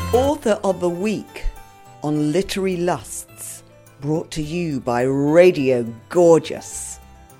Author of the Week on Literary Lusts, brought to you by Radio Gorgeous.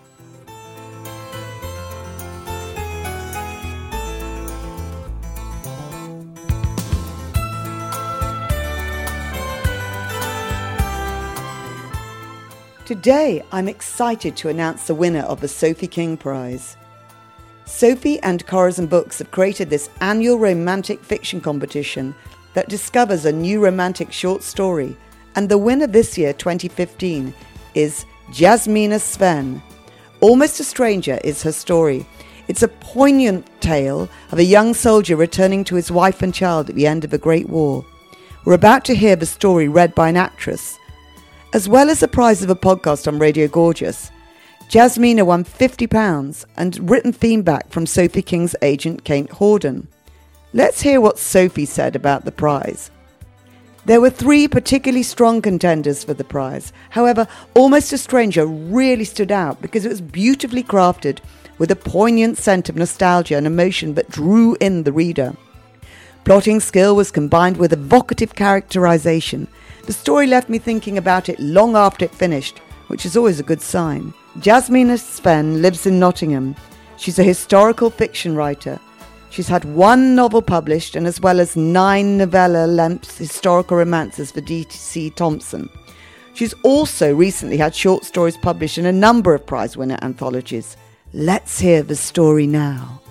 Today, I'm excited to announce the winner of the Sophie King Prize. Sophie and Corazon Books have created this annual romantic fiction competition that discovers a new romantic short story, and the winner this year, 2015, is Jasmina Sven. Almost a Stranger is her story. It's a poignant tale of a young soldier returning to his wife and child at the end of a great war. We're about to hear the story read by an actress. As well as the prize of a podcast on Radio Gorgeous, Jasmina won £50 and written feedback from Sophie King's agent Kate Horden. Let's hear what Sophie said about the prize. There were 3 particularly strong contenders for the prize. However, Almost a Stranger really stood out because it was beautifully crafted with a poignant scent of nostalgia and emotion that drew in the reader. Plotting skill was combined with evocative characterization. The story left me thinking about it long after it finished, which is always a good sign. Jasmina Sven lives in Nottingham. She's a historical fiction writer. She's had 1 novel published and as well as 9 novella-length historical romances for D.C. Thomson. She's also recently had short stories published in a number of prize-winner anthologies. Let's hear the story now.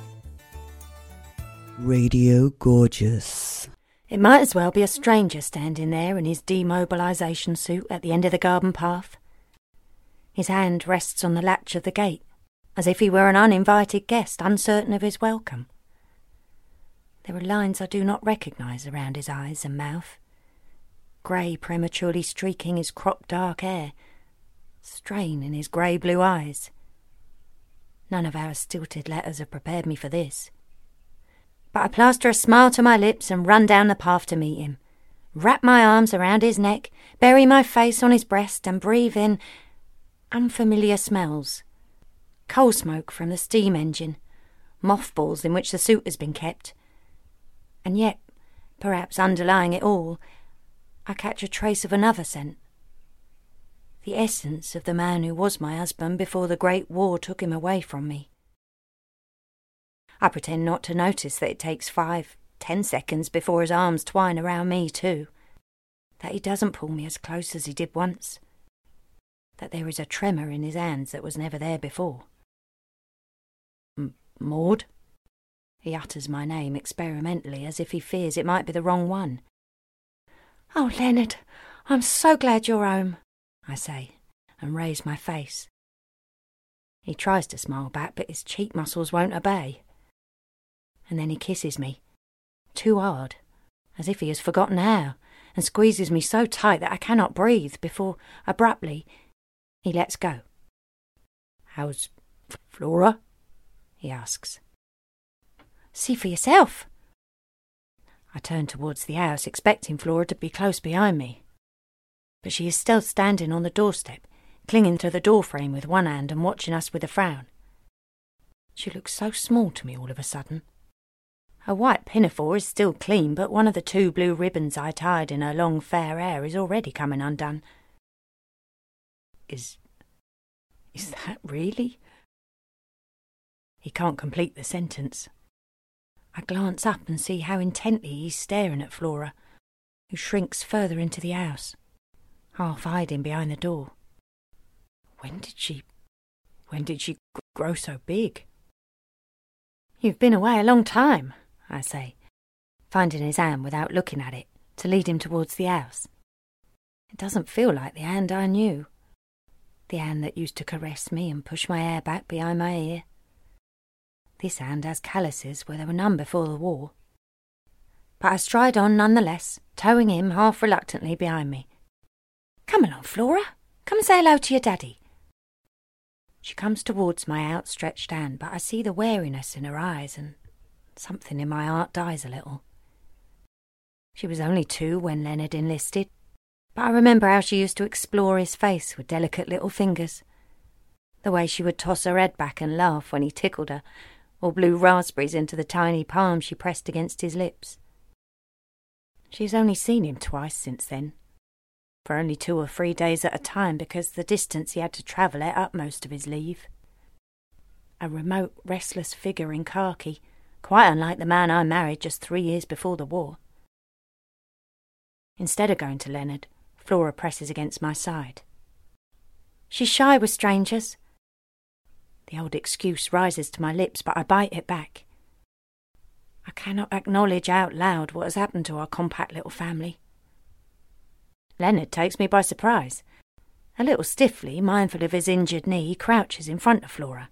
Radio Gorgeous. It might as well be a stranger standing there in his demobilisation suit at the end of the garden path. His hand rests on the latch of the gate, as if he were an uninvited guest uncertain of his welcome. There are lines I do not recognise around his eyes and mouth. Grey prematurely streaking his cropped dark hair. Strain in his grey-blue eyes. None of our stilted letters have prepared me for this. But I plaster a smile to my lips and run down the path to meet him. Wrap my arms around his neck, bury my face on his breast and breathe in unfamiliar smells. Coal smoke from the steam engine. Mothballs in which the suit has been kept. And yet, perhaps underlying it all, I catch a trace of another scent. The essence of the man who was my husband before the Great War took him away from me. I pretend not to notice that it takes 5-10 seconds before his arms twine around me too. That he doesn't pull me as close as he did once. That there is a tremor in his hands that was never there before. Maud? He utters my name experimentally as if he fears it might be the wrong one. "Oh, Leonard, I'm so glad you're home," I say, and raise my face. He tries to smile back, but his cheek muscles won't obey. And then he kisses me, too hard, as if he has forgotten how, and squeezes me so tight that I cannot breathe before, abruptly, he lets go. "How's Flora?" he asks. "See for yourself." I turn towards the house, expecting Flora to be close behind me. But she is still standing on the doorstep, clinging to the doorframe with one hand and watching us with a frown. She looks so small to me all of a sudden. Her white pinafore is still clean, but one of the 2 blue ribbons I tied in her long fair hair is already coming undone. Is that really? He can't complete the sentence. I glance up and see how intently he's staring at Flora, who shrinks further into the house, half hiding behind the door. When did she grow so big? "You've been away a long time," I say, finding his hand without looking at it, to lead him towards the house. It doesn't feel like the hand I knew. The hand that used to caress me and push my hair back behind my ear. This hand has calluses where there were none before the war. But I stride on nonetheless, towing him half reluctantly behind me. "Come along, Flora. Come and say hello to your daddy." She comes towards my outstretched hand, but I see the wariness in her eyes and something in my heart dies a little. She was only 2 when Leonard enlisted, but I remember how she used to explore his face with delicate little fingers. The way she would toss her head back and laugh when he tickled her, or blew raspberries into the tiny palm she pressed against his lips. She's only seen him twice since then, for only 2 or 3 days at a time because the distance he had to travel ate up most of his leave. A remote, restless figure in khaki, quite unlike the man I married just 3 years before the war. Instead of going to Leonard, Flora presses against my side. She's shy with strangers. The old excuse rises to my lips, but I bite it back. I cannot acknowledge out loud what has happened to our compact little family. Leonard takes me by surprise. A little stiffly, mindful of his injured knee, he crouches in front of Flora.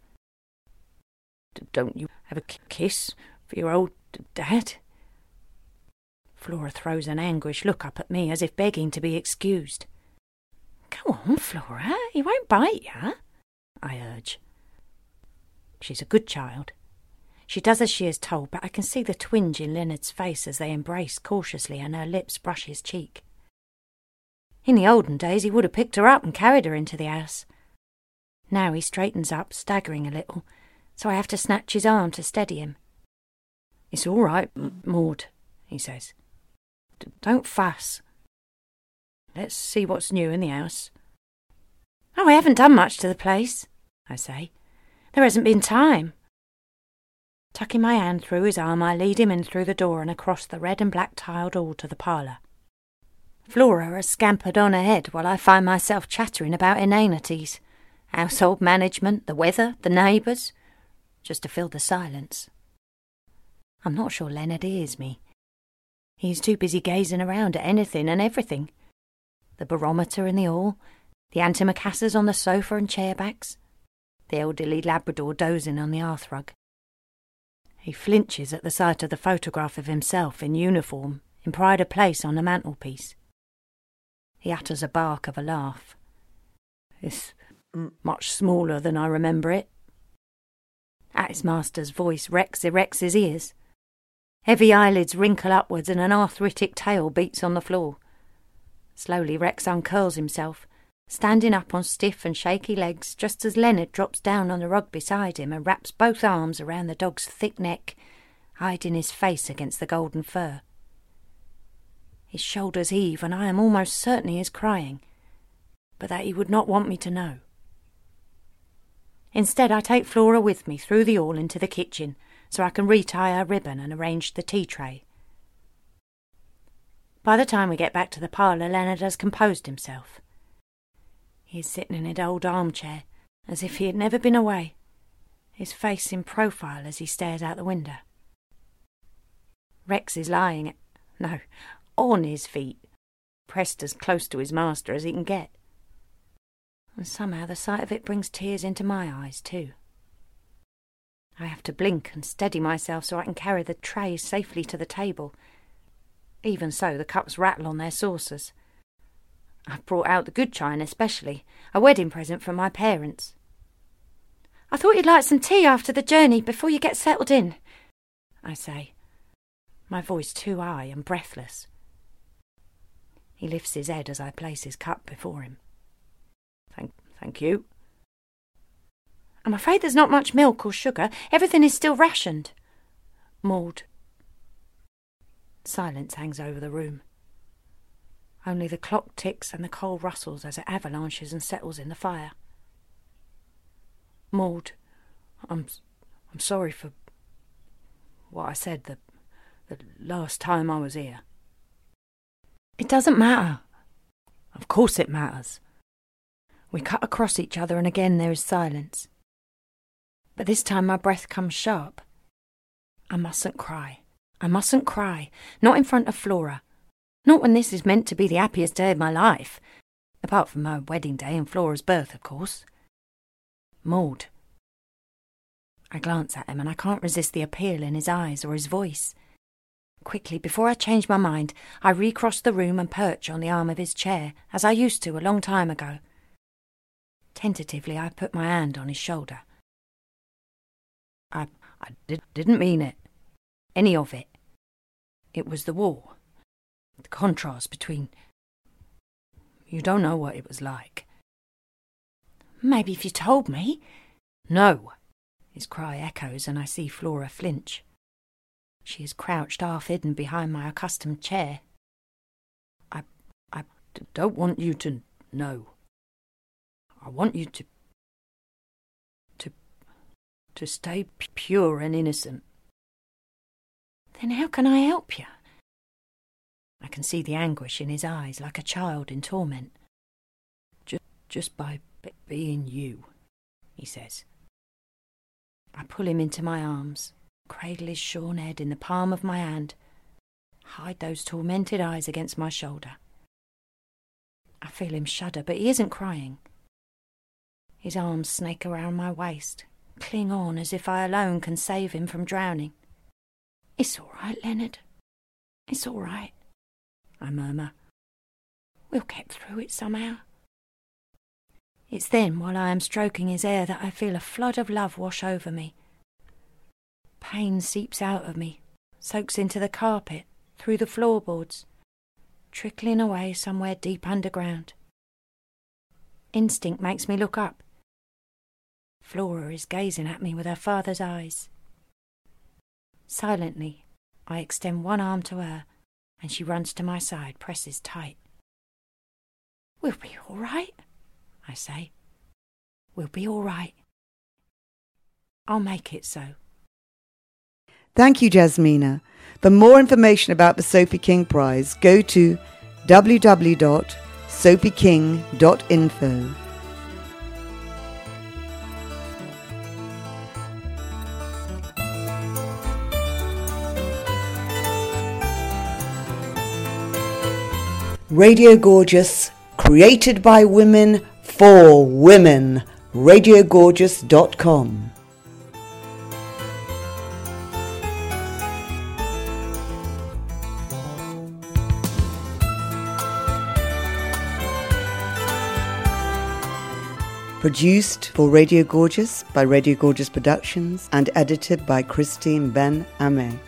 Don't you have a kiss for your old dad? Flora throws an anguished look up at me as if begging to be excused. Go on, Flora, he won't bite ya, I urge. She's a good child. She does as she is told, but I can see the twinge in Leonard's face as they embrace cautiously and her lips brush his cheek. In the olden days he would have picked her up and carried her into the house. Now he straightens up, staggering a little, so I have to snatch his arm to steady him. It's all right, Maud, he says. Don't fuss. Let's see what's new in the house. Oh, I haven't done much to the place, I say. There hasn't been time. Tucking my hand through his arm, I lead him in through the door and across the red and black tiled hall to the parlour. Flora has scampered on ahead while I find myself chattering about inanities, household management, the weather, the neighbours, just to fill the silence. I'm not sure Leonard hears me. He's too busy gazing around at anything and everything. The barometer in the hall, the antimacassars on the sofa and chairbacks, the elderly Labrador dozing on the hearthrug. He flinches at the sight of the photograph of himself in uniform in pride of place on the mantelpiece. He utters a bark of a laugh. It's much smaller than I remember it. At his master's voice, Rex erects his ears. Heavy eyelids wrinkle upwards and an arthritic tail beats on the floor. Slowly Rex uncurls himself, standing up on stiff and shaky legs just as Leonard drops down on the rug beside him and wraps both arms around the dog's thick neck, hiding his face against the golden fur. His shoulders heave and I am almost certain he is crying, but that he would not want me to know. Instead, I take Flora with me through the hall into the kitchen so I can retie her ribbon and arrange the tea tray. By the time we get back to the parlour, Leonard has composed himself. He is sitting in an old armchair, as if he had never been away, his face in profile as he stares out the window. Rex is lying, on his feet, pressed as close to his master as he can get. And somehow the sight of it brings tears into my eyes too. I have to blink and steady myself so I can carry the tray safely to the table. Even so, the cups rattle on their saucers. I've brought out the good china especially, a wedding present from my parents. I thought you'd like some tea after the journey before you get settled in, I say, my voice too high and breathless. He lifts his head as I place his cup before him. Thank you. I'm afraid there's not much milk or sugar. Everything is still rationed. Maud. Silence hangs over the room. Only the clock ticks and the coal rustles as it avalanches and settles in the fire. Maud, I'm sorry for what I said the last time I was here. It doesn't matter. Of course it matters. We cut across each other and again there is silence. But this time my breath comes sharp. I mustn't cry. I mustn't cry. Not in front of Flora. Not when this is meant to be the happiest day of my life. Apart from my wedding day and Flora's birth, of course. Maud. I glance at him and I can't resist the appeal in his eyes or his voice. Quickly, before I change my mind, I recross the room and perch on the arm of his chair, as I used to a long time ago. Tentatively, I put my hand on his shoulder. I didn't mean it. Any of it. It was the war. The contrast between... You don't know what it was like. Maybe if you told me. No. His cry echoes and I see Flora flinch. She is crouched half hidden behind my accustomed chair, don't want you to know. I want you to stay pure and innocent. Then how can I help you? I can see the anguish in his eyes like a child in torment. Just by being you, he says. I pull him into my arms, cradle his shorn head in the palm of my hand, hide those tormented eyes against my shoulder. I feel him shudder, but he isn't crying. His arms snake around my waist, cling on as if I alone can save him from drowning. It's all right, Leonard. It's all right, I murmur. We'll get through it somehow. It's then, while I am stroking his hair, that I feel a flood of love wash over me. Pain seeps out of me, soaks into the carpet, through the floorboards, trickling away somewhere deep underground. Instinct makes me look up. Flora is gazing at me with her father's eyes. Silently, I extend one arm to her, and she runs to my side, presses tight. We'll be all right, I say. We'll be all right. I'll make it so. Thank you, Jasmina. For more information about the Sophie King Prize, go to www.sophieking.info. Radio Gorgeous, created by women for women. RadioGorgeous.com. Produced for Radio Gorgeous by Radio Gorgeous Productions and edited by Christine Ben Ame.